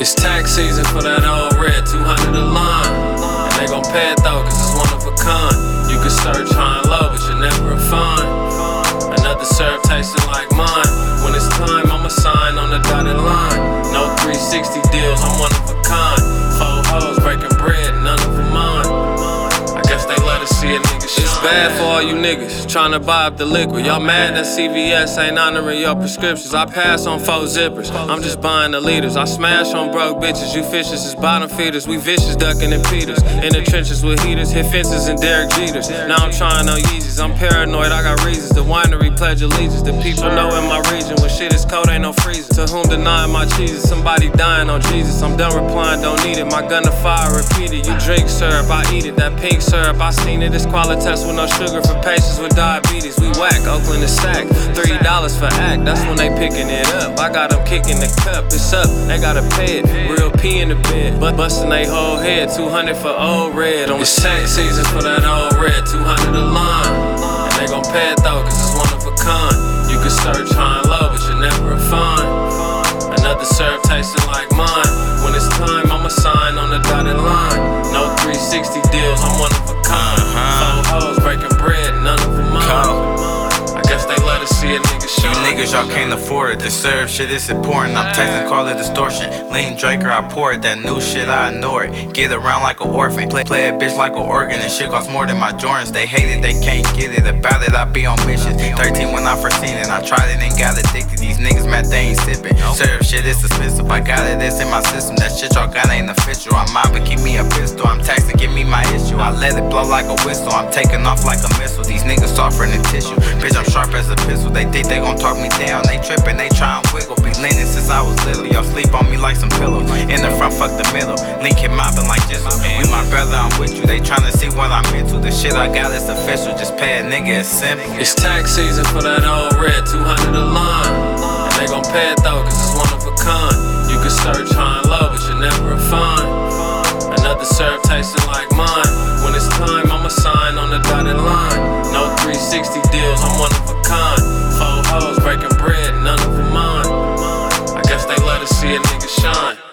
It's tax season for that old red, 200 a line. And they gon' pay it though, cause it's one of a kind. You can search high and low, but you'll never find another serve tasting like mine. When it's time, I'ma sign on the dotted line. No 360 deals, I'm one of a kind. 4 hoes breaking bread, none of them mine. I guess they let us see a nigga shine. It's bad for all you niggas tryna buy up the liquid. Y'all mad that CVS ain't honoring your prescriptions. I pass on 4 zippers, I'm just buying the liters. I smash on broke bitches, you fishes is bottom feeders. We vicious ducking and Peters, in the trenches with heaters, hit fences and Derek Jeters. Now I'm trying on Yeezys, I'm paranoid, I got reasons. The winery pledge allegiance, the people know in my region. When shit is cold, ain't no freezing. To whom denying my cheeses, somebody dying on Jesus. I'm done replying, don't need it, my gun to fire, repeat it. You drink syrup, I eat it, that pink syrup, I seen it. It's Qualitas with no sugar for patients with diabetes. We whack, Oakland is sack, $3 for act, that's when they picking it up. I got them kicking the cup, it's up, they gotta pay it. Real P in the bed, but bustin' they whole head. 200 for old red, on it's tax season for that old red, 200 a line. And they gon' pay it though, cause it's one of a kind. You can search high and low, but you'll never find another serve tasting like mine. When it's time, I'ma sign on the dotted line. No 360 deals, I'm one of a kind. 4 hoes breaking bread, none of them mine. I guess they let us see a nigga shine. You niggas, y'all can't afford it. The serve shit is important. I'm texting, call it distortion. Lean Draker, I pour it. That new shit, I ignore it. Get around like an orphan. Play a bitch like an organ. And shit costs more than my Jordans. They hate it, they can't get it. About it, I be on missions. 13 when I first seen it. I tried it and got addicted. These niggas mad, they ain't sipping. Serve shit is expensive. I got it, it's in my system. That shit y'all got ain't official. I'm mobbing, keep me a pistol. I'm taxing, give me my issue. I let it blow like a whistle. I'm taking off like a missile. These niggas softer than tissue. Bitch, I'm sharp as a pistol. They think they gon' talk me down. They trippin', they try and wiggle. Be leaning since I was little. Y'all sleep on me like some pillows. In the front, fuck the middle. Lincoln mobbing like Jizzle. We my brother, I'm with you. They tryna see what I'm into. The shit I got is official. Just pay a nigga, it's simple. It's tax season for that old red, 200 a line. And they gon' pay it though, cause it's one of a kind. You can search high and low, but you'll never find another serve tasting like mine. When it's time, I'ma sign on the dotted line. No 360 deals, I'm one of a kind. 4 hoes breaking bread, none of them mine. I guess they let us see a nigga shine.